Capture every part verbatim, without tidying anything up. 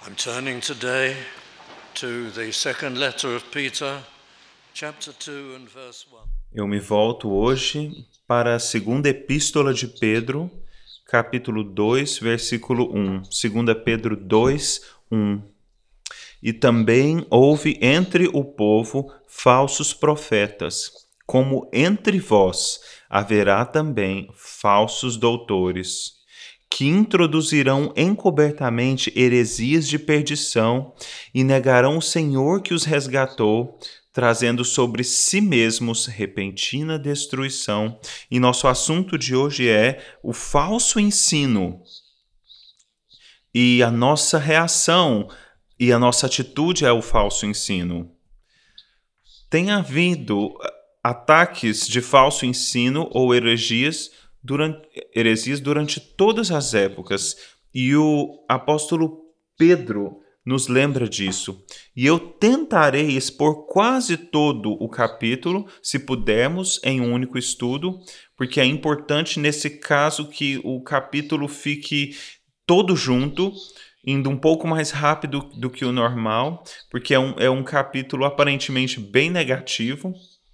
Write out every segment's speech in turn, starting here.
I'm turning today to the second letter of Peter, chapter two and verse one. Eu me volto hoje para a segunda epístola de Pedro, capítulo dois, versículo um. segunda Pedro dois, um. E também houve entre o povo falsos profetas, como entre vós haverá também falsos doutores, que introduzirão encobertamente heresias de perdição e negarão o Senhor que os resgatou, trazendo sobre si mesmos repentina destruição. E nosso assunto de hoje é o falso ensino. E a nossa reação e a nossa atitude é o falso ensino. Tem havido ataques de falso ensino ou heresias durante, heresias durante todas as épocas. E o apóstolo Pedro nos lembra disso. E eu tentarei expor quase todo o capítulo, se pudermos, em um único estudo, porque é importante nesse caso que o capítulo fique todo junto, indo um pouco mais rápido do que o normal, porque é um, é um capítulo aparentemente bem negativo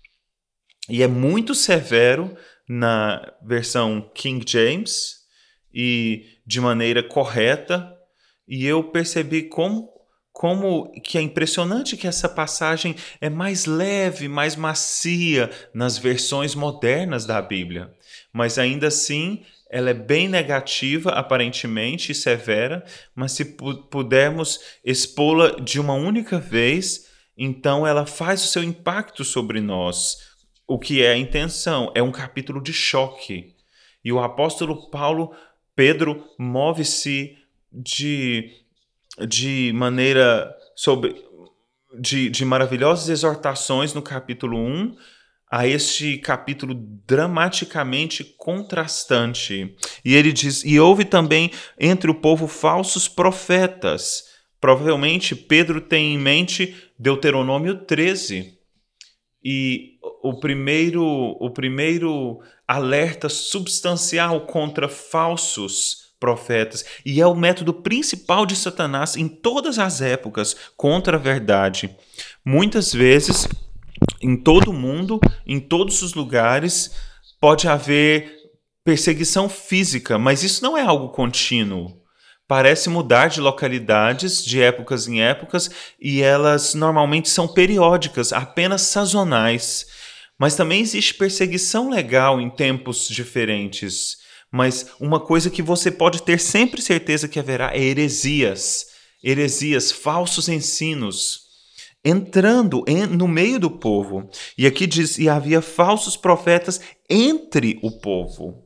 e é muito severo na versão King James e de maneira correta. E eu percebi como, como que é impressionante que essa passagem é mais leve, mais macia nas versões modernas da Bíblia. Mas ainda assim, ela é bem negativa, aparentemente, e severa, mas se pu- pudermos expô-la de uma única vez, então ela faz o seu impacto sobre nós. O que é a intenção? É um capítulo de choque. E o apóstolo Paulo, Pedro, move-se de, de maneira sobre de, de maravilhosas exortações no capítulo um a este capítulo dramaticamente contrastante. E ele diz: e houve também entre o povo falsos profetas. Provavelmente Pedro tem em mente Deuteronômio treze. E o primeiro, o primeiro alerta substancial contra falsos profetas, e é o método principal de Satanás em todas as épocas contra a verdade. Muitas vezes, em todo o mundo, em todos os lugares, pode haver perseguição física, mas isso não é algo contínuo. Parece mudar de localidades, de épocas em épocas, e elas normalmente são periódicas, apenas sazonais. Mas também existe perseguição legal em tempos diferentes. Mas uma coisa que você pode ter sempre certeza que haverá é heresias. Heresias, falsos ensinos, entrando em, no meio do povo. E aqui diz, e havia falsos profetas entre o povo.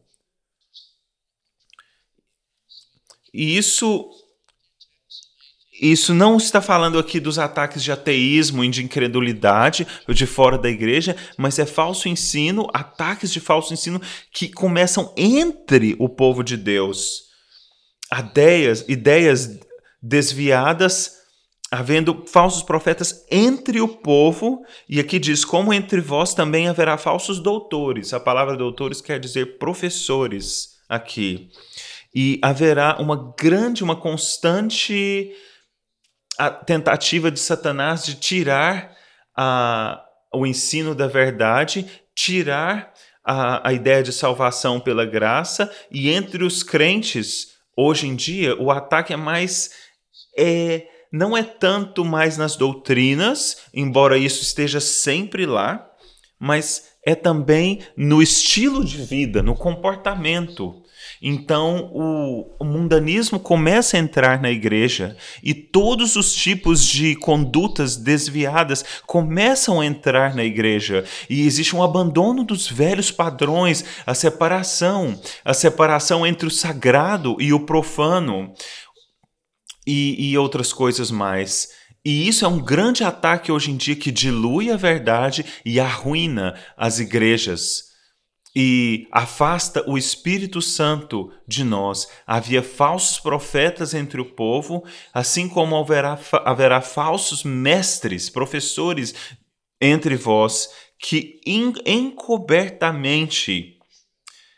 E isso, isso não está falando aqui dos ataques de ateísmo e de incredulidade de fora da igreja, mas é falso ensino, ataques de falso ensino que começam entre o povo de Deus. Ideias, ideias desviadas, havendo falsos profetas entre o povo, e aqui diz, como entre vós também haverá falsos doutores. A palavra doutores quer dizer professores aqui. E haverá uma grande, uma constante tentativa de Satanás de tirar a, o ensino da verdade, tirar a, a ideia de salvação pela graça, e entre os crentes, hoje em dia, o ataque é mais... É, não é tanto mais nas doutrinas, embora isso esteja sempre lá, mas é também no estilo de vida, no comportamento. Então, o, o mundanismo começa a entrar na igreja e todos os tipos de condutas desviadas começam a entrar na igreja. E existe um abandono dos velhos padrões, a separação, a separação entre o sagrado e o profano e, e outras coisas mais. E isso é um grande ataque hoje em dia que dilui a verdade e arruína as igrejas. E afasta o Espírito Santo de nós. Havia falsos profetas entre o povo, assim como haverá, haverá falsos mestres, professores entre vós, que encobertamente,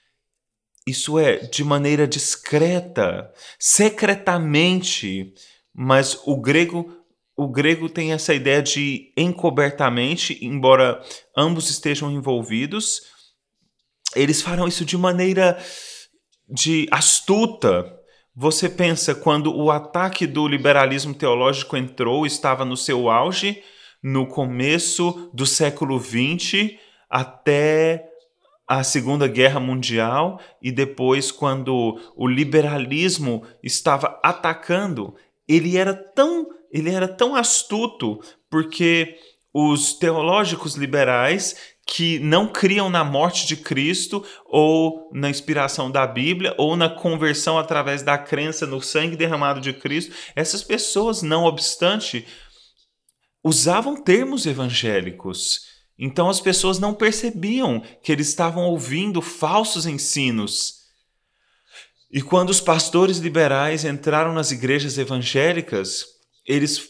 isso é, de maneira discreta, secretamente, mas o grego, o grego tem essa ideia de encobertamente, embora ambos estejam envolvidos, eles farão isso de maneira de astuta. Você pensa, quando o ataque do liberalismo teológico entrou, estava no seu auge, no começo do século vinte, até a Segunda Guerra Mundial, e depois, quando o liberalismo estava atacando, ele era tão, ele era tão astuto, porque os teológicos liberais que não criam na morte de Cristo, ou na inspiração da Bíblia, ou na conversão através da crença no sangue derramado de Cristo, essas pessoas, não obstante, usavam termos evangélicos. Então as pessoas não percebiam que eles estavam ouvindo falsos ensinos. E quando os pastores liberais entraram nas igrejas evangélicas, eles,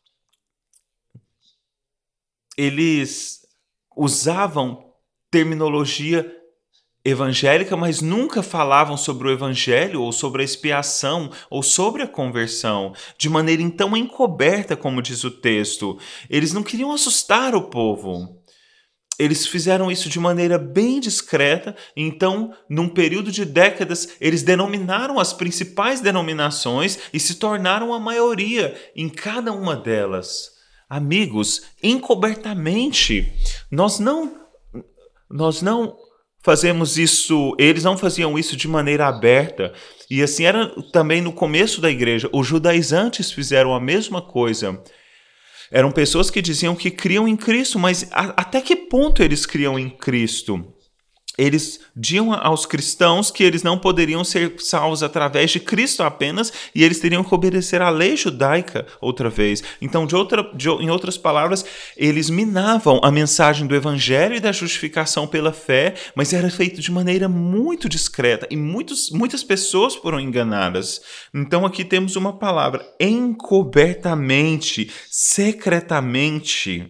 eles usavam terminologia evangélica, mas nunca falavam sobre o evangelho, ou sobre a expiação, ou sobre a conversão, de maneira então encoberta, como diz o texto. Eles não queriam assustar o povo. Eles fizeram isso de maneira bem discreta, então, num período de décadas, eles denominaram as principais denominações e se tornaram a maioria em cada uma delas. Amigos, encobertamente, nós não, nós não fazemos isso, eles não faziam isso de maneira aberta. E assim era também no começo da igreja. Os judaizantes fizeram a mesma coisa. Eram pessoas que diziam que criam em Cristo, mas a, até que ponto eles criam em Cristo? Eles diziam aos cristãos que eles não poderiam ser salvos através de Cristo apenas, e eles teriam que obedecer à lei judaica outra vez. Então, de outra, de, em outras palavras, eles minavam a mensagem do evangelho e da justificação pela fé, mas era feito de maneira muito discreta, e muitos, muitas pessoas foram enganadas. Então, aqui temos uma palavra: encobertamente, secretamente.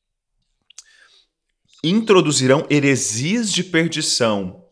Introduzirão heresias de perdição.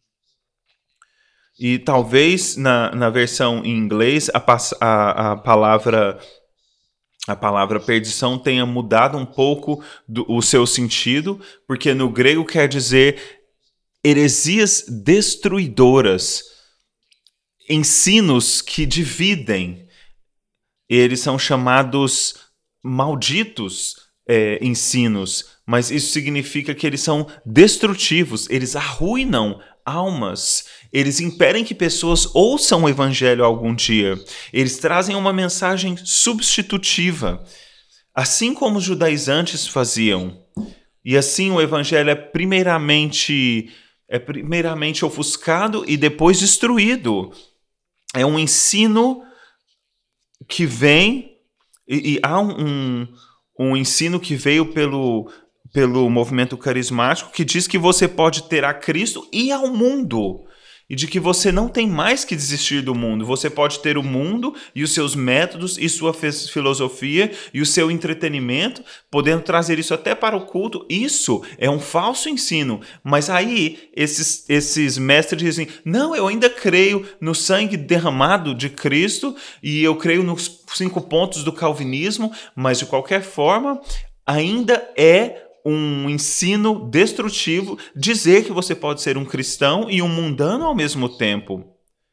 E talvez na, na versão em inglês a, a, a, palavra, a palavra perdição tenha mudado um pouco do, o seu sentido, porque no grego quer dizer heresias destruidoras, ensinos que dividem. Eles são chamados malditos é, ensinos. Mas isso significa que eles são destrutivos, eles arruinam almas, eles impedem que pessoas ouçam o evangelho algum dia, eles trazem uma mensagem substitutiva, assim como os judaizantes faziam. E assim o evangelho é primeiramente, é primeiramente ofuscado e depois destruído. É um ensino que vem, e, e há um, um, um ensino que veio pelo... pelo movimento carismático, que diz que você pode ter a Cristo e ao mundo, e de que você não tem mais que desistir do mundo. Você pode ter o mundo e os seus métodos e sua filosofia e o seu entretenimento, podendo trazer isso até para o culto. Isso é um falso ensino, mas aí esses, esses mestres dizem: não, eu ainda creio no sangue derramado de Cristo e eu creio nos cinco pontos do calvinismo, mas de qualquer forma ainda é um ensino destrutivo dizer que você pode ser um cristão e um mundano ao mesmo tempo.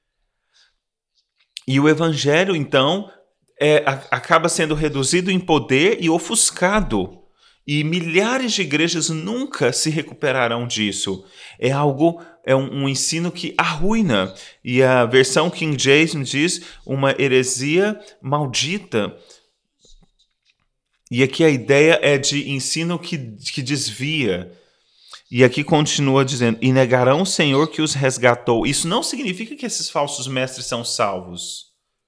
E o evangelho, então, é, a, acaba sendo reduzido em poder e ofuscado. E milhares de igrejas nunca se recuperarão disso. É algo, é um, um ensino que arruina. E a versão King James diz uma heresia maldita. E aqui a ideia é de ensino que, que desvia. E aqui continua dizendo: e negarão o Senhor que os resgatou. Isso não significa que esses falsos mestres são salvos.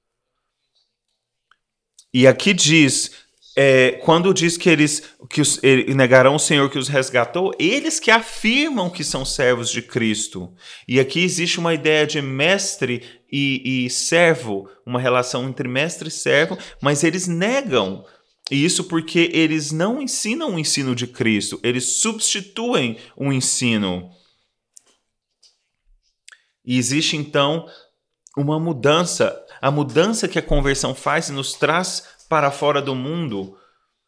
E aqui diz, é, quando diz que eles que os, ele, negarão o Senhor que os resgatou, eles que afirmam que são servos de Cristo. E aqui existe uma ideia de mestre e, e servo, uma relação entre mestre e servo, mas eles negam. E isso porque eles não ensinam o ensino de Cristo, eles substituem o ensino. E existe, então, uma mudança. a mudança que a conversão faz e nos traz para fora do mundo.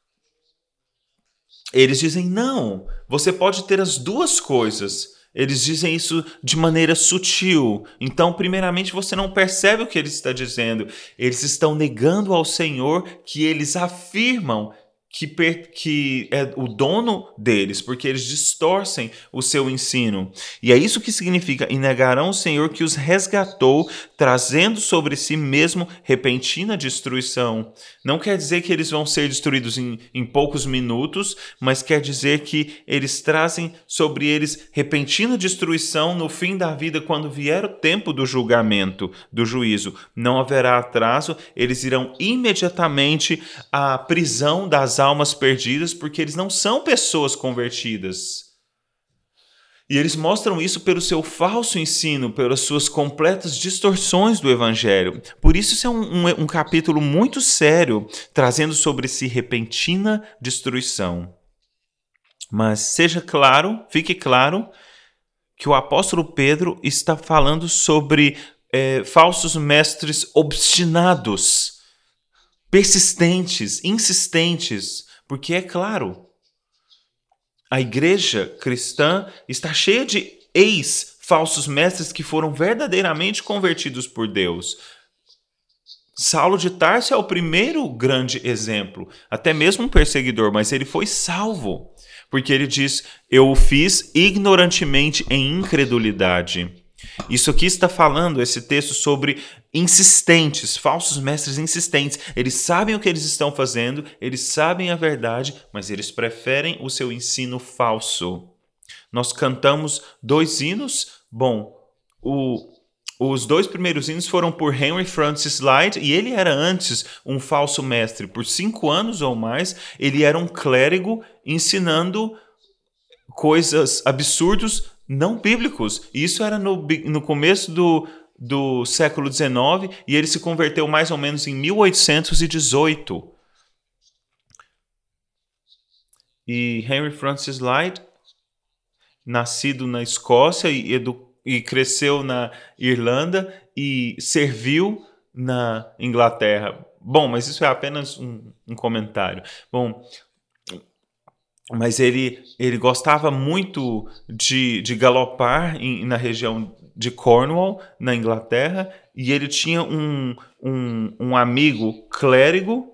Eles dizem, não, você pode ter as duas coisas. Eles dizem isso de maneira sutil. Então, primeiramente, você não percebe o que ele está dizendo. Eles estão negando ao Senhor que eles afirmam que, per, que é o dono deles, porque eles distorcem o seu ensino. E é isso que significa, e negarão o Senhor que os resgatou, trazendo sobre si mesmo repentina destruição. Não quer dizer que eles vão ser destruídos em, em poucos minutos, mas quer dizer que eles trazem sobre eles repentina destruição no fim da vida, quando vier o tempo do julgamento, do juízo. Não haverá atraso, eles irão imediatamente à prisão das almas perdidas, porque eles não são pessoas convertidas. E eles mostram isso pelo seu falso ensino, pelas suas completas distorções do Evangelho. Por isso, isso é um, um, um capítulo muito sério, trazendo sobre si repentina destruição. Mas seja claro, fique claro, que o apóstolo Pedro está falando sobre é, falsos mestres obstinados, persistentes, insistentes, porque é claro, a igreja cristã está cheia de ex-falsos mestres que foram verdadeiramente convertidos por Deus. Saulo de Tarso é o primeiro grande exemplo, até mesmo um perseguidor, mas ele foi salvo, porque ele diz, eu o fiz ignorantemente em incredulidade. Isso aqui está falando, esse texto, sobre insistentes, falsos mestres insistentes. Eles sabem o que eles estão fazendo, eles sabem a verdade, mas eles preferem o seu ensino falso. Nós cantamos dois hinos. Bom, o, os dois primeiros hinos foram por Henry Francis Lyte, e ele era antes um falso mestre. Por cinco anos ou mais, ele era um clérigo ensinando coisas absurdas não bíblicos. E isso era no, no começo do, do século dezenove, e ele se converteu mais ou menos em mil oitocentos e dezoito. E Henry Francis Lyte, nascido na Escócia e, edu, e cresceu na Irlanda e serviu na Inglaterra. Bom, mas isso é apenas um, um comentário. Bom, mas ele, ele gostava muito de, de galopar em, na região de Cornwall, na Inglaterra, e ele tinha um, um, um amigo clérigo,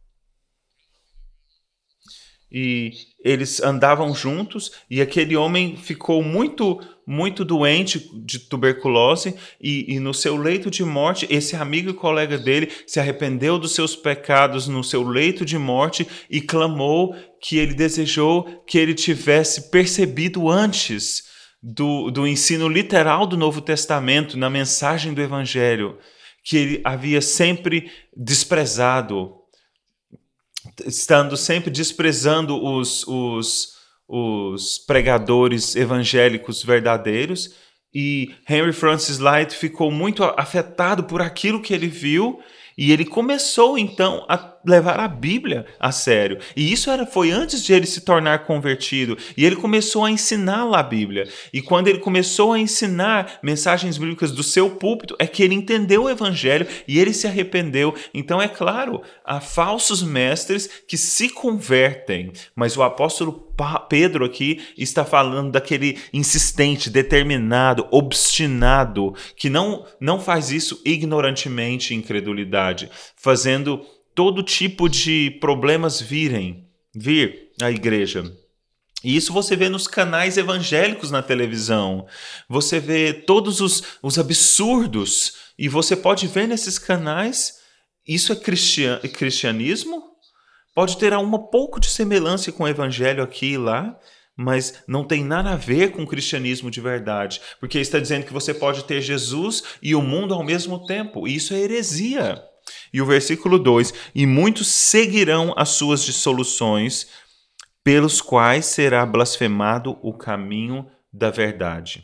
e eles andavam juntos, e aquele homem ficou muito, muito doente de tuberculose, e, e no seu leito de morte, esse amigo e colega dele se arrependeu dos seus pecados no seu leito de morte e clamou que ele desejou que ele tivesse percebido antes do, do ensino literal do Novo Testamento, na mensagem do Evangelho, que ele havia sempre desprezado, estando sempre desprezando os, os, os pregadores evangélicos verdadeiros. E Henry Francis Lyte ficou muito afetado por aquilo que ele viu, e ele começou então a levar a Bíblia a sério. E isso era, foi antes de ele se tornar convertido. E ele começou a ensinar a Bíblia. E quando ele começou a ensinar mensagens bíblicas do seu púlpito, é que ele entendeu o Evangelho e ele se arrependeu. Então, é claro, há falsos mestres que se convertem. Mas o apóstolo Pedro aqui está falando daquele insistente, determinado, obstinado, que não, não faz isso ignorantemente, incredulidade, fazendo todo tipo de problemas virem, vir à igreja. E isso você vê nos canais evangélicos na televisão. Você vê todos os, os absurdos, e você pode ver nesses canais, isso é cristian, cristianismo? Pode ter um pouco de semelhança com o evangelho aqui e lá, mas não tem nada a ver com o cristianismo de verdade, porque está dizendo que você pode ter Jesus e o mundo ao mesmo tempo, e isso é heresia. E o versículo dois, e muitos seguirão as suas dissoluções, pelos quais será blasfemado o caminho da verdade.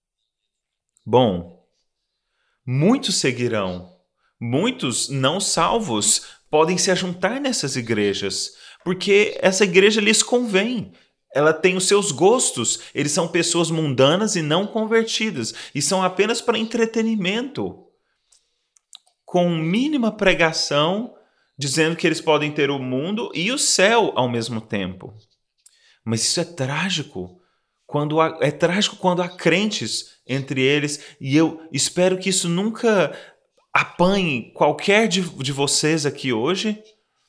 Bom, muitos seguirão, muitos não salvos podem se ajuntar nessas igrejas, porque essa igreja lhes convém. Ela tem os seus gostos, eles são pessoas mundanas e não convertidas, e são apenas para entretenimento. com mínima pregação, dizendo que eles podem ter o mundo e o céu ao mesmo tempo. Mas isso é trágico. Quando há, é trágico quando há crentes entre eles, e eu espero que isso nunca apanhe qualquer de, de vocês aqui hoje.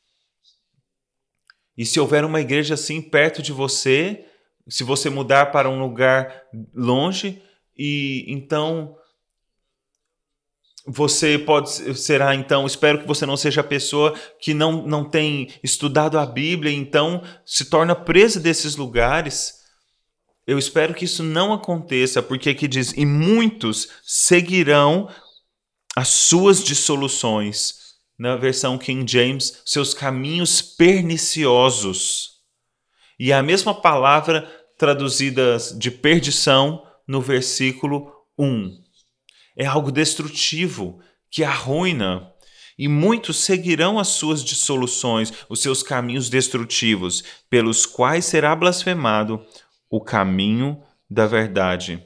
E se houver uma igreja assim perto de você, se você mudar para um lugar longe, e então você pode será então, espero que você não seja a pessoa que não, não tem estudado a Bíblia, então se torna presa desses lugares. Eu espero que isso não aconteça, porque aqui diz, e muitos seguirão as suas dissoluções. Na versão King James, seus caminhos perniciosos. E a mesma palavra traduzida de perdição no versículo um. É algo destrutivo, que arruina. E muitos seguirão as suas dissoluções, os seus caminhos destrutivos, pelos quais será blasfemado o caminho da verdade.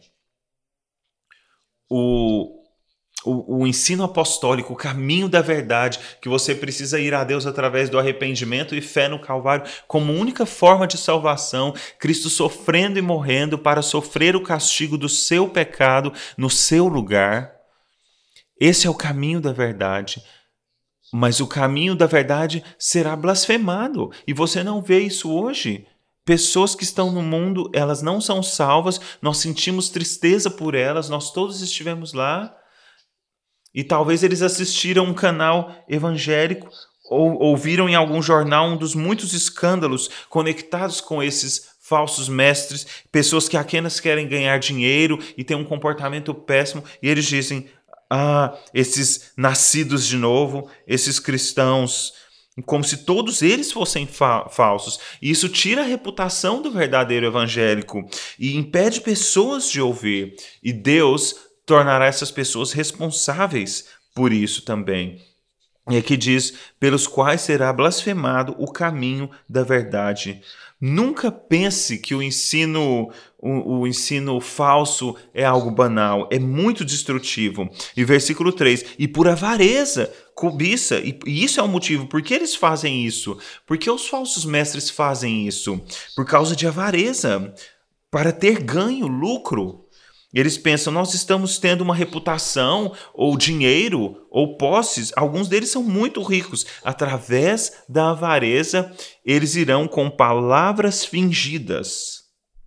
O, o, o ensino apostólico, o caminho da verdade, que você precisa ir a Deus através do arrependimento e fé no Calvário como única forma de salvação, Cristo sofrendo e morrendo para sofrer o castigo do seu pecado no seu lugar. Esse é o caminho da verdade. Mas o caminho da verdade será blasfemado. E você não vê isso hoje. Pessoas que estão no mundo, elas não são salvas, nós sentimos tristeza por elas, nós todos estivemos lá. E talvez eles assistiram um canal evangélico ou ouviram em algum jornal um dos muitos escândalos conectados com esses falsos mestres, pessoas que apenas querem ganhar dinheiro e têm um comportamento péssimo, e eles dizem, ah, esses nascidos de novo, esses cristãos, como se todos eles fossem fa- falsos. E isso tira a reputação do verdadeiro evangélico e impede pessoas de ouvir. E Deus tornará essas pessoas responsáveis por isso também. E aqui diz, pelos quais será blasfemado o caminho da verdade. Nunca pense que o ensino, o, o ensino falso é algo banal, é muito destrutivo. E versículo três, e por avareza, cobiça, e, e isso é o motivo, por que eles fazem isso? Por que os falsos mestres fazem isso? Por causa de avareza, para ter ganho, lucro. Eles pensam, nós estamos tendo uma reputação, ou dinheiro, ou posses. Alguns deles são muito ricos. Através da avareza, eles irão com palavras fingidas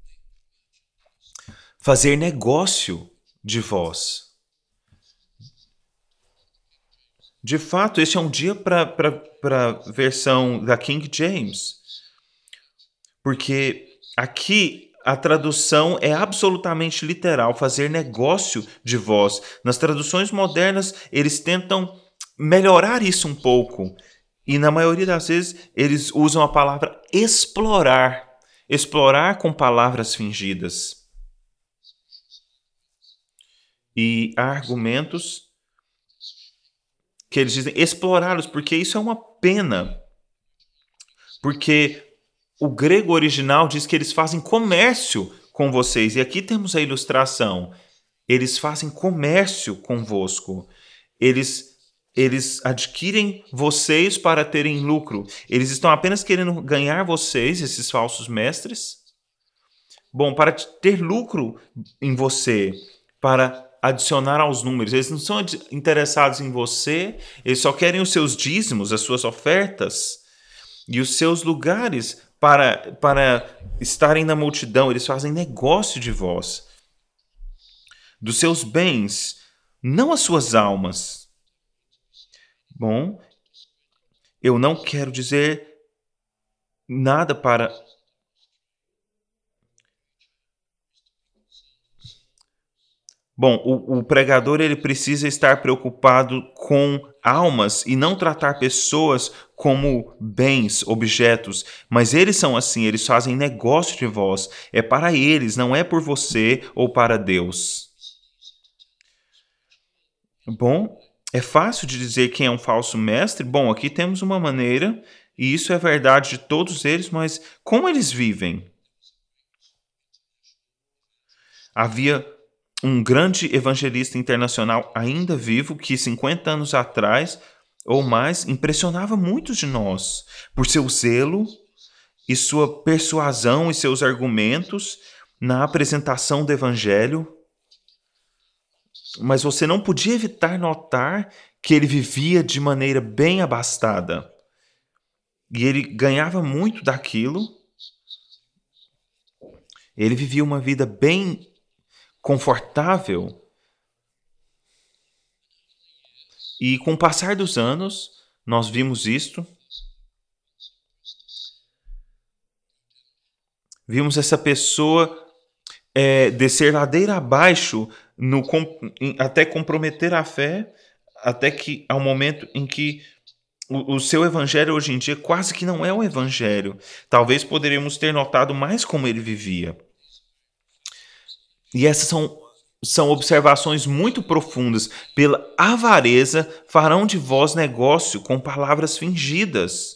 fazer negócio de vós. De fato, este é um dia para a versão da King James. Porque aqui a tradução é absolutamente literal, fazer negócio de vós. Nas traduções modernas, eles tentam melhorar isso um pouco. E na maioria das vezes, eles usam a palavra explorar. Explorar com palavras fingidas. E há argumentos que eles dizem explorá-los, porque isso é uma pena. Porque o grego original diz que eles fazem comércio com vocês. E aqui temos a ilustração. Eles fazem comércio convosco. Eles, eles adquirem vocês para terem lucro. Eles estão apenas querendo ganhar vocês, esses falsos mestres. Bom, para ter lucro em você, para adicionar aos números. Eles não são interessados em você. Eles só querem os seus dízimos, as suas ofertas e os seus lugares Para, para estarem na multidão. Eles fazem negócio de vós, dos seus bens, não as suas almas. Bom, eu não quero dizer nada para... Bom, o, o pregador ele precisa estar preocupado com almas e não tratar pessoas como bens, objetos. Mas eles são assim, eles fazem negócio de vós. É para eles, não é por você ou para Deus. Bom, é fácil de dizer quem é um falso mestre? Bom, aqui temos uma maneira, e isso é verdade de todos eles, mas como eles vivem? Havia um grande evangelista internacional ainda vivo que cinquenta anos atrás ou mais impressionava muitos de nós por seu zelo e sua persuasão e seus argumentos na apresentação do evangelho. Mas você não podia evitar notar que ele vivia de maneira bem abastada. E ele ganhava muito daquilo. Ele vivia uma vida bem confortável. E com o passar dos anos, nós vimos isto. Vimos essa pessoa é, descer ladeira abaixo, no, até comprometer a fé, até que ao momento em que o, o seu evangelho hoje em dia quase que não é um evangelho. Talvez poderíamos ter notado mais como ele vivia. E essas são, são observações muito profundas. Pela avareza farão de vós negócio com palavras fingidas.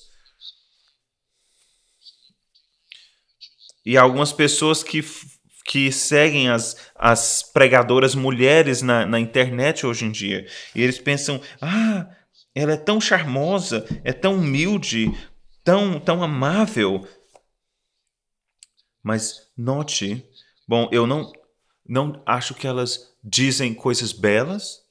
E algumas pessoas que, que seguem as, as pregadoras mulheres na, na internet hoje em dia. E eles pensam, ah, ela é tão charmosa, é tão humilde, tão, tão amável. Mas note, bom, eu não, não acho que elas dizem coisas belas.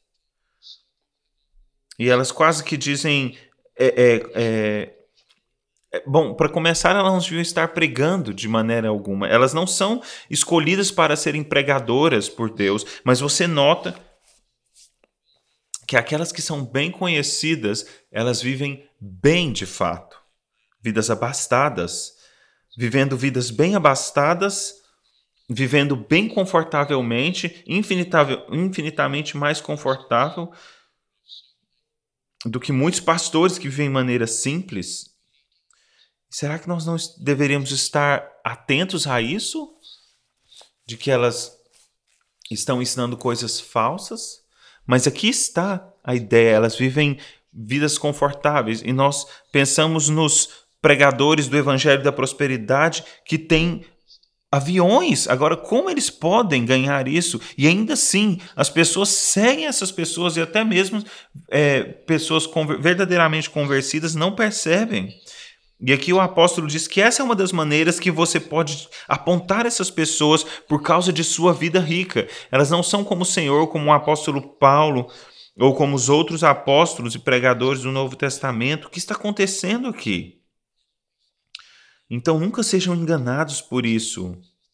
E elas quase que dizem... É, é, é, Bom, para começar, elas não deviam estar pregando de maneira alguma. Elas não são escolhidas para serem pregadoras por Deus, mas você nota que aquelas que são bem conhecidas, elas vivem bem de fato. Vidas abastadas, vivendo vidas bem abastadas, vivendo bem confortavelmente, infinitamente mais confortável do que muitos pastores que vivem de maneira simples. Será que nós não deveríamos estar atentos a isso? De que elas estão ensinando coisas falsas? Mas aqui está a ideia, elas vivem vidas confortáveis e nós pensamos nos pregadores do Evangelho da Prosperidade que têm aviões. Agora, como eles podem ganhar isso? E ainda assim, as pessoas seguem essas pessoas e até mesmo é, pessoas conver- verdadeiramente convencidas não percebem. E aqui o apóstolo diz que essa é uma das maneiras que você pode apontar essas pessoas por causa de sua vida rica. Elas não são como o Senhor, como o apóstolo Paulo, ou como os outros apóstolos e pregadores do Novo Testamento. O que está acontecendo aqui? Então nunca sejam enganados por isso.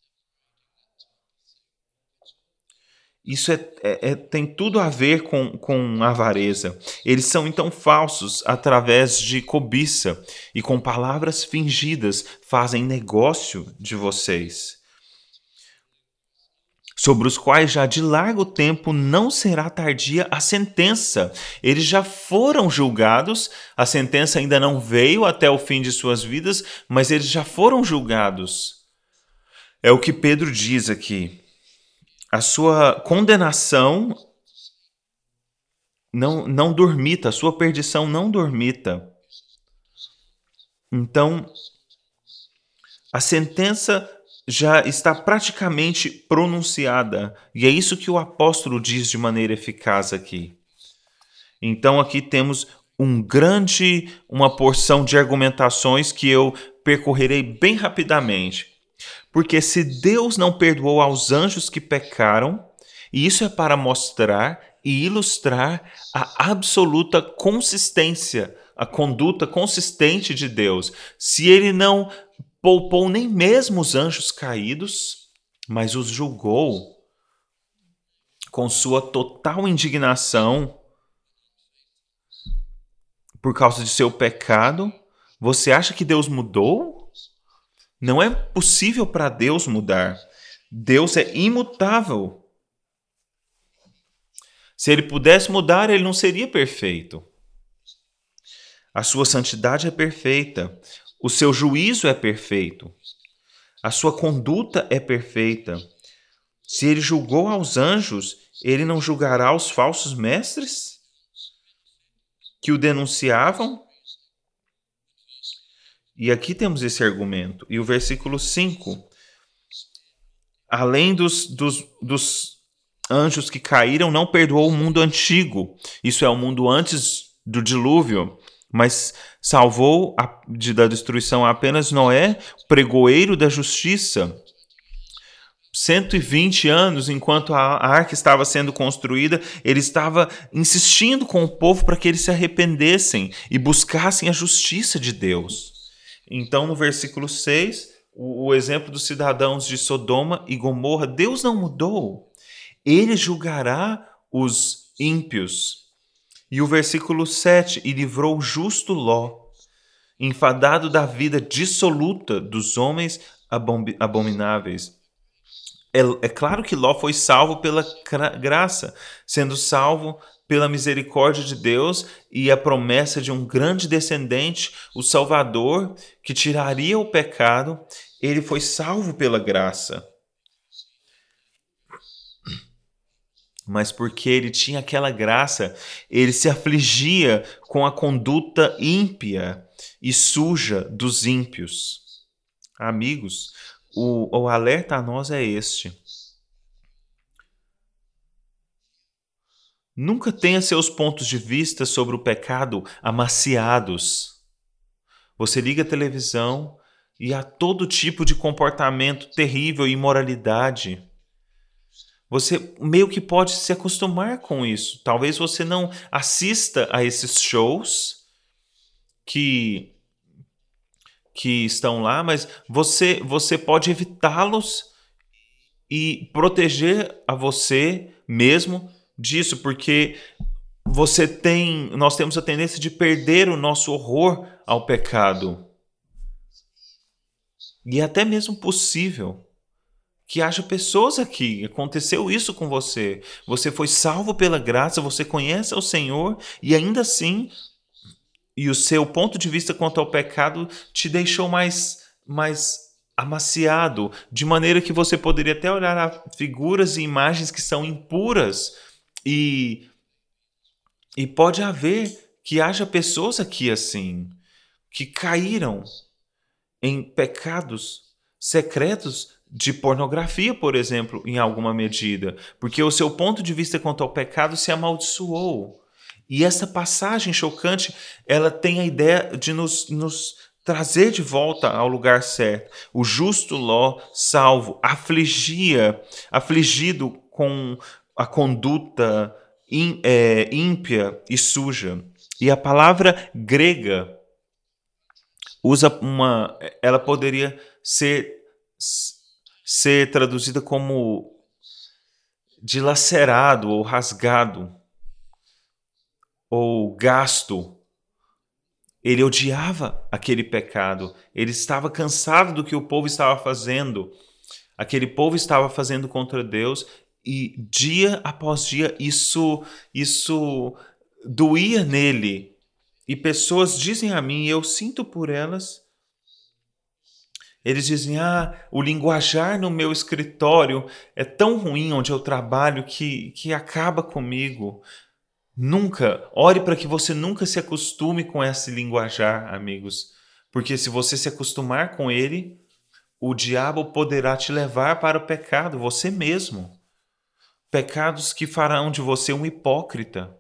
Isso é, é, é, tem tudo a ver com, com avareza. Eles são então falsos através de cobiça e com palavras fingidas fazem negócio de vocês, sobre os quais já de largo tempo não será tardia a sentença. Eles já foram julgados, a sentença ainda não veio até o fim de suas vidas, mas eles já foram julgados. É o que Pedro diz aqui. A sua condenação não, não dormita, a sua perdição não dormita. Então, a sentença já está praticamente pronunciada. E é isso que o apóstolo diz de maneira eficaz aqui. Então, aqui temos um grande, uma porção de argumentações que eu percorrerei bem rapidamente. Porque se Deus não perdoou aos anjos que pecaram, e isso é para mostrar e ilustrar a absoluta consistência, a conduta consistente de Deus. Se ele não poupou nem mesmo os anjos caídos, mas os julgou com sua total indignação por causa de seu pecado, você acha que Deus mudou? Não é possível para Deus mudar. Deus é imutável. Se ele pudesse mudar, ele não seria perfeito. A sua santidade é perfeita. O seu juízo é perfeito. A sua conduta é perfeita. Se ele julgou aos anjos, ele não julgará os falsos mestres que o denunciavam? E aqui temos esse argumento. E o versículo cinco, além dos, dos, dos anjos que caíram, não perdoou o mundo antigo. Isso é o mundo antes do dilúvio, mas salvou a, de, da destruição apenas Noé, pregoeiro da justiça. cento e vinte anos, enquanto a arca estava sendo construída, ele estava insistindo com o povo para que eles se arrependessem e buscassem a justiça de Deus. Então, no versículo seis, o, o exemplo dos cidadãos de Sodoma e Gomorra, Deus não mudou. Ele julgará os ímpios. E o versículo sete, e livrou o justo Ló, enfadado da vida dissoluta dos homens abomináveis. É, é claro que Ló foi salvo pela graça, sendo salvo pela misericórdia de Deus e a promessa de um grande descendente, o Salvador, que tiraria o pecado. Ele foi salvo pela graça. Mas porque ele tinha aquela graça, ele se afligia com a conduta ímpia e suja dos ímpios. Amigos, o, o alerta a nós é este. Nunca tenha seus pontos de vista sobre o pecado amaciados. Você liga a televisão e há todo tipo de comportamento terrível e imoralidade. Você meio que pode se acostumar com isso. Talvez você não assista a esses shows que, que estão lá, mas você, você pode evitá-los e proteger a você mesmo disso, porque você tem, nós temos a tendência de perder o nosso horror ao pecado. E é até mesmo possível que haja pessoas aqui, aconteceu isso com você. Você foi salvo pela graça, você conhece ao Senhor e ainda assim, e o seu ponto de vista quanto ao pecado te deixou mais, mais amaciado, de maneira que você poderia até olhar a figuras e imagens que são impuras e, e pode haver que haja pessoas aqui assim, que caíram em pecados secretos de pornografia, por exemplo, em alguma medida, porque o seu ponto de vista quanto ao pecado se amaldiçoou. E essa passagem chocante, ela tem a ideia de nos, nos trazer de volta ao lugar certo. O justo Ló, salvo, afligia, afligido com a conduta in, é, ímpia e suja. E a palavra grega usa uma, ela poderia ser ser traduzida como dilacerado ou rasgado ou gasto. Ele odiava aquele pecado. Ele estava cansado do que o povo estava fazendo. Aquele povo estava fazendo contra Deus e dia após dia isso, isso doía nele. E pessoas dizem a mim, e eu sinto por elas, eles dizem, ah, o linguajar no meu escritório é tão ruim onde eu trabalho que, que acaba comigo. Nunca, ore para que você nunca se acostume com esse linguajar, amigos. Porque se você se acostumar com ele, o diabo poderá te levar para o pecado, você mesmo. Pecados que farão de você um hipócrita.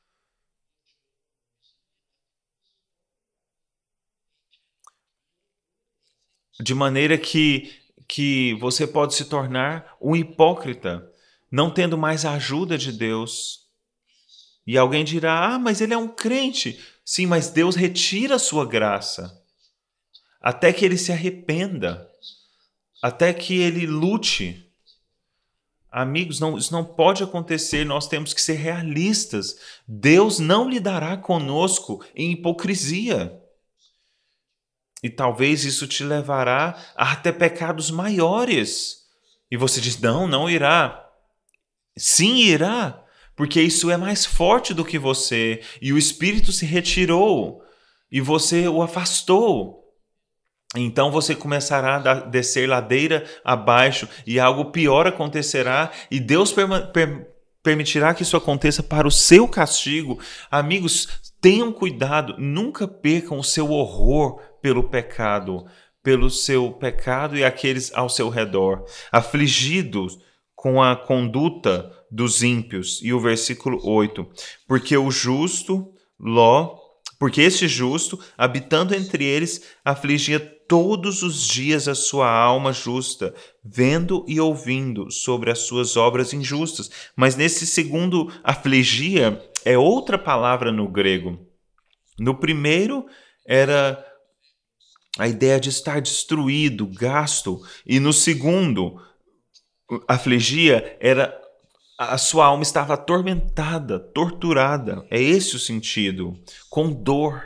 De maneira que, que você pode se tornar um hipócrita, não tendo mais a ajuda de Deus. E alguém dirá, ah, mas ele é um crente. Sim, mas Deus retira a sua graça. Até que ele se arrependa. Até que ele lute. Amigos, não, isso não pode acontecer. Nós temos que ser realistas. Deus não lidará conosco em hipocrisia. E talvez isso te levará a até pecados maiores. E você diz, não, não irá. Sim, irá. Porque isso é mais forte do que você. E o Espírito se retirou. E você o afastou. Então você começará a descer ladeira abaixo. E algo pior acontecerá. E Deus per- permitirá que isso aconteça para o seu castigo. Amigos, tenham cuidado. Nunca percam o seu horror pelo pecado, pelo seu pecado e aqueles ao seu redor, afligidos com a conduta dos ímpios. E o versículo oito. Porque o justo, Ló, porque este justo, habitando entre eles, afligia todos os dias a sua alma justa, vendo e ouvindo sobre as suas obras injustas. Mas nesse segundo afligia é outra palavra no grego. No primeiro era a ideia de estar destruído, gasto. E no segundo, afligia, era a sua alma estava atormentada, torturada. É esse o sentido, com dor.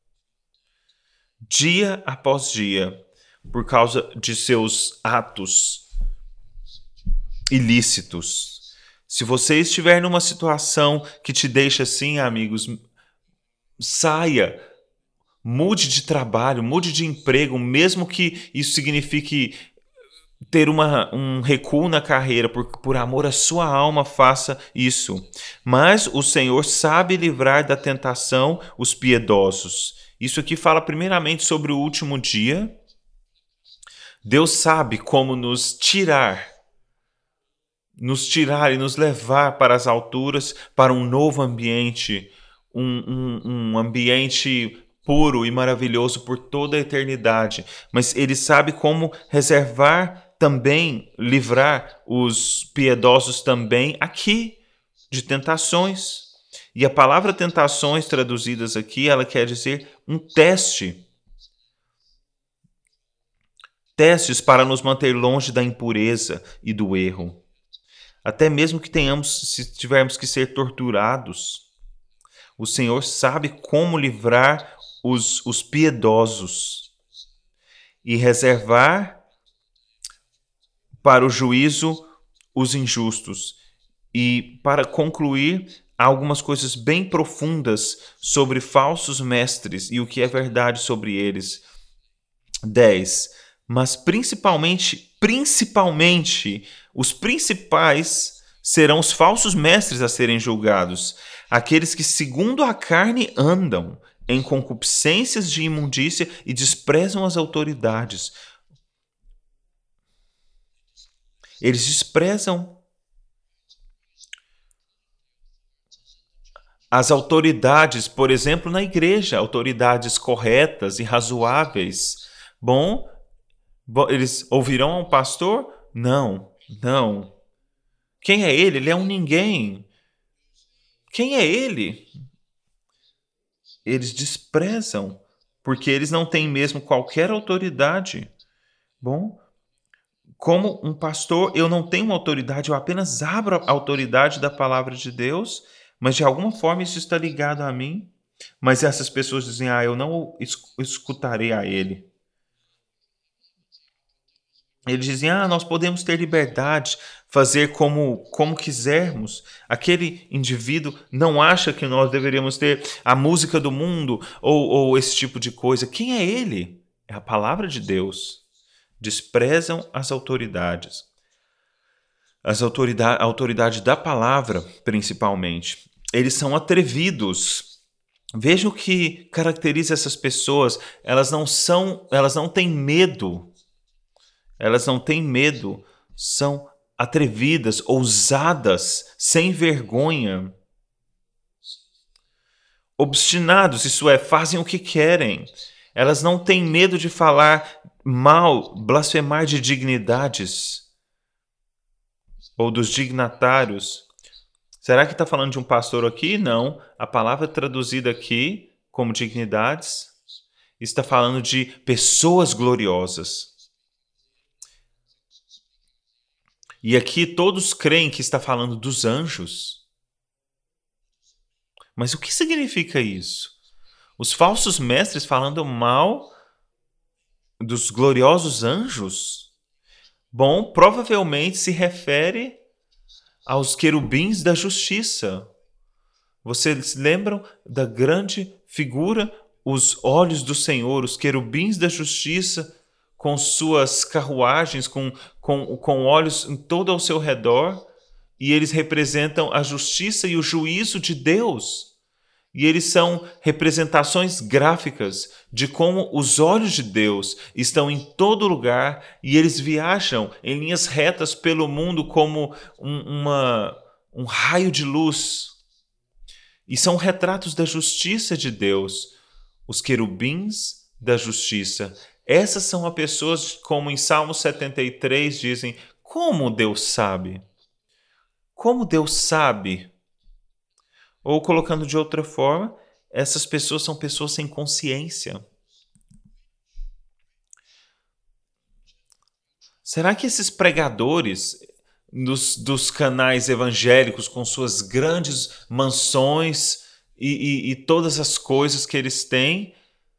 Dia após dia, por causa de seus atos ilícitos. Se você estiver numa situação que te deixa assim, amigos, saia, mude de trabalho, mude de emprego, mesmo que isso signifique ter uma, um recuo na carreira, por, por amor à sua alma, faça isso. Mas o Senhor sabe livrar da tentação os piedosos. Isso aqui fala primeiramente sobre o último dia. Deus sabe como nos tirar, nos tirar e nos levar para as alturas, para um novo ambiente, um, um, um ambiente puro e maravilhoso por toda a eternidade. Mas Ele sabe como reservar também, livrar os piedosos também aqui de tentações. E a palavra tentações traduzidas aqui, ela quer dizer um teste. Testes para nos manter longe da impureza e do erro. Até mesmo que tenhamos, se tivermos que ser torturados, o Senhor sabe como livrar os, os piedosos e reservar para o juízo os injustos. E para concluir, há algumas coisas bem profundas sobre falsos mestres e o que é verdade sobre eles. dez. Mas principalmente, principalmente, os principais serão os falsos mestres a serem julgados. Aqueles que, segundo a carne, andam em concupiscências de imundícia e desprezam as autoridades. Eles desprezam as autoridades, por exemplo, na igreja, autoridades corretas e razoáveis. Bom, eles ouvirão a um pastor? Não, não. Quem é ele? Ele é um ninguém. Quem é ele? Eles desprezam, porque eles não têm mesmo qualquer autoridade. Bom, como um pastor, eu não tenho uma autoridade, eu apenas abro a autoridade da palavra de Deus, mas de alguma forma isso está ligado a mim. Mas essas pessoas dizem, ah, eu não escutarei a ele. Eles dizem, ah, nós podemos ter liberdade, fazer como, como quisermos. Aquele indivíduo não acha que nós deveríamos ter a música do mundo ou, ou esse tipo de coisa. Quem é ele? É a palavra de Deus. Desprezam as autoridades. As autoridade, a autoridade da palavra, principalmente. Eles são atrevidos. Veja o que caracteriza essas pessoas. Elas não são, elas não têm medo. Elas não têm medo, são atrevidas, ousadas, sem vergonha. Obstinados, isso é, fazem o que querem. Elas não têm medo de falar mal, blasfemar de dignidades ou dos dignatários. Será que está falando de um pastor aqui? Não. A palavra traduzida aqui como dignidades está falando de pessoas gloriosas. E aqui todos creem que está falando dos anjos. Mas o que significa isso? Os falsos mestres falando mal dos gloriosos anjos? Bom, provavelmente se refere aos querubins da justiça. Vocês lembram da grande figura, os olhos do Senhor, os querubins da justiça, com suas carruagens, com, com, com olhos em todo ao seu redor, e eles representam a justiça e o juízo de Deus. E eles são representações gráficas de como os olhos de Deus estão em todo lugar e eles viajam em linhas retas pelo mundo como um, uma, um raio de luz. E são retratos da justiça de Deus, os querubins da justiça. Essas são as pessoas, como em Salmo setenta e três dizem, como Deus sabe? Como Deus sabe? Ou colocando de outra forma, essas pessoas são pessoas sem consciência. Será que esses pregadores dos, dos canais evangélicos, com suas grandes mansões e, e, e todas as coisas que eles têm,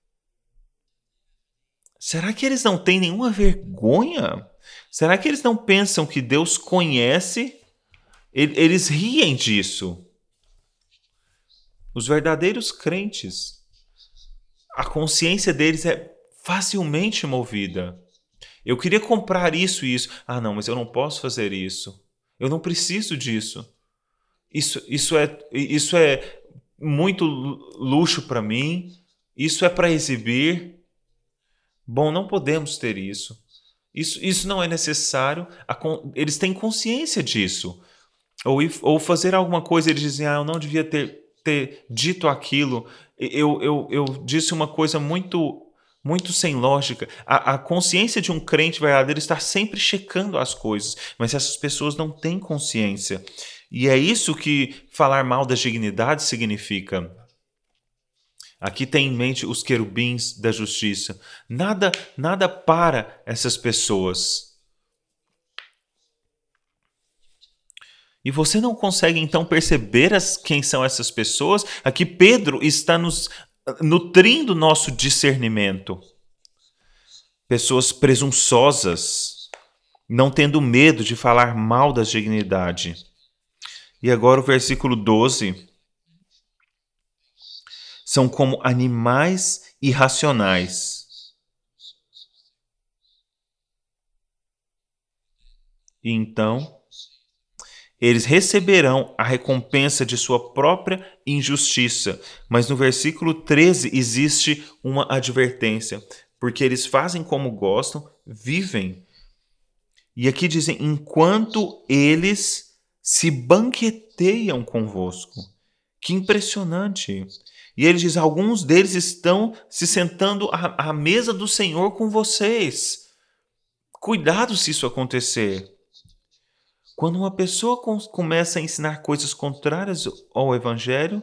será que eles não têm nenhuma vergonha? Será que eles não pensam que Deus conhece? Eles riem disso. Os verdadeiros crentes, a consciência deles é facilmente movida. Eu queria comprar isso e isso. Ah, não, mas eu não posso fazer isso. Eu não preciso disso. Isso, isso, é, isso é muito luxo para mim. Isso é para exibir. Bom, não podemos ter isso. Isso, isso não é necessário. Eles têm consciência disso. Ou, ou fazer alguma coisa, eles dizem, ah, eu não devia ter, ter dito aquilo. Eu, eu, eu disse uma coisa muito... muito sem lógica. A, a consciência de um crente verdadeiro está sempre checando as coisas, mas essas pessoas não têm consciência. E é isso que falar mal da dignidade significa. Aqui tem em mente os querubins da justiça. Nada, nada para essas pessoas. E você não consegue então perceber as, quem são essas pessoas? Aqui Pedro está nos nutrindo nosso discernimento. Pessoas presunçosas, não tendo medo de falar mal da dignidade. E agora o versículo doze. São como animais irracionais. E então, eles receberão a recompensa de sua própria injustiça. Mas no versículo treze existe uma advertência. Porque eles fazem como gostam, vivem. E aqui dizem, enquanto eles se banqueteiam convosco. Que impressionante. E ele diz, alguns deles estão se sentando à, à mesa do Senhor com vocês. Cuidado se isso acontecer. Quando uma pessoa começa a ensinar coisas contrárias ao Evangelho,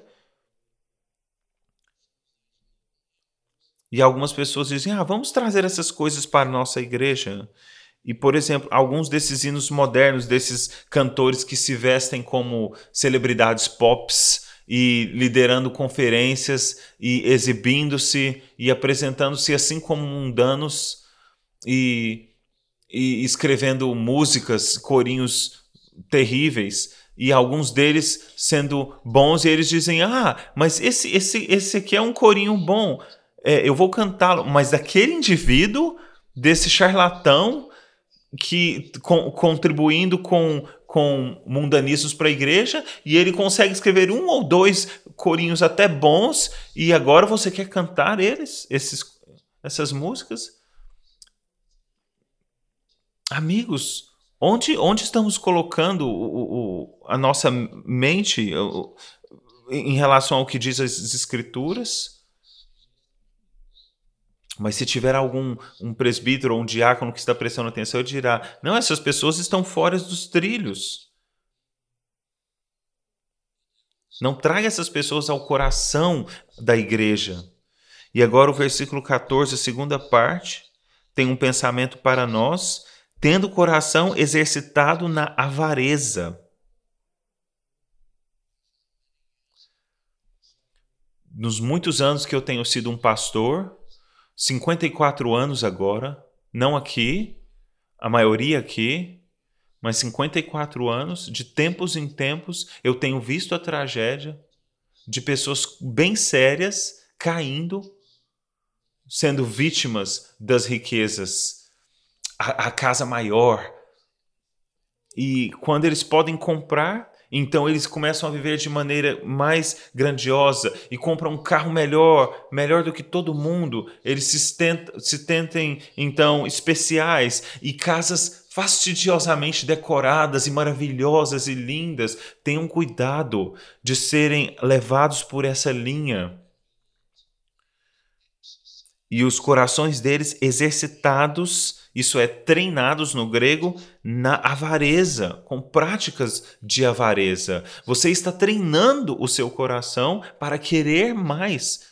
e algumas pessoas dizem, ah, vamos trazer essas coisas para a nossa igreja. E, por exemplo, alguns desses hinos modernos, desses cantores que se vestem como celebridades pops e liderando conferências e exibindo-se e apresentando-se assim como mundanos e, e escrevendo músicas, corinhos terríveis, e alguns deles sendo bons, e eles dizem, ah, mas esse, esse, esse aqui é um corinho bom, é, eu vou cantá-lo, mas daquele indivíduo, desse charlatão, que com, contribuindo com, com mundanismos para a igreja, e ele consegue escrever um ou dois corinhos até bons, e agora você quer cantar eles, esses, essas músicas? Amigos, onde, onde estamos colocando o, o, a nossa mente o, em relação ao que diz as Escrituras? Mas se tiver algum um presbítero ou um diácono que está prestando atenção, ele dirá, não, essas pessoas estão fora dos trilhos. Não traga essas pessoas ao coração da igreja. E agora o versículo catorze, a segunda parte, tem um pensamento para nós, tendo o coração exercitado na avareza. Nos muitos anos que eu tenho sido um pastor, cinquenta e quatro anos agora, não aqui, a maioria aqui, mas cinquenta e quatro anos, de tempos em tempos, eu tenho visto a tragédia de pessoas bem sérias caindo, sendo vítimas das riquezas, a, a casa maior. E quando eles podem comprar, Então eles começam a viver de maneira mais grandiosa e compram um carro melhor, melhor do que todo mundo. Eles se, tentam, se tentem, então, especiais e casas fastidiosamente decoradas e maravilhosas e lindas. Tenham cuidado de serem levados por essa linha. E os corações deles exercitados, isso é, treinados no grego, na avareza, com práticas de avareza. Você está treinando o seu coração para querer mais.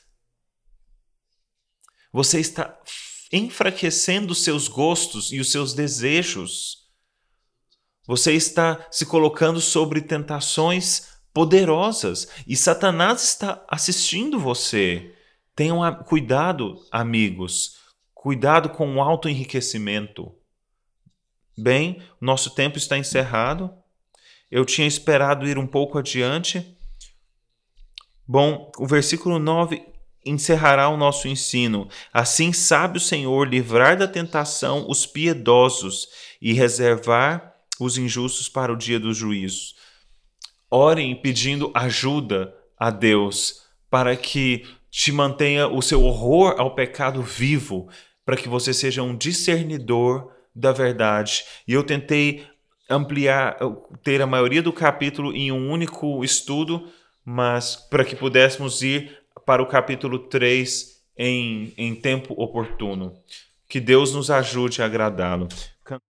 Você está enfraquecendo os seus gostos e os seus desejos. Você está se colocando sobre tentações poderosas e Satanás está assistindo você. Tenham cuidado, amigos. Cuidado com o autoenriquecimento. Bem, nosso tempo está encerrado. Eu tinha esperado ir um pouco adiante. Bom, o versículo nove encerrará o nosso ensino. Assim sabe o Senhor livrar da tentação os piedosos e reservar os injustos para o dia do juízo. Orem pedindo ajuda a Deus para que te mantenha o seu horror ao pecado vivo, para que você seja um discernidor da verdade. E eu tentei ampliar, ter a maioria do capítulo em um único estudo, mas para que pudéssemos ir para o capítulo três em, em tempo oportuno. Que Deus nos ajude a agradá-lo.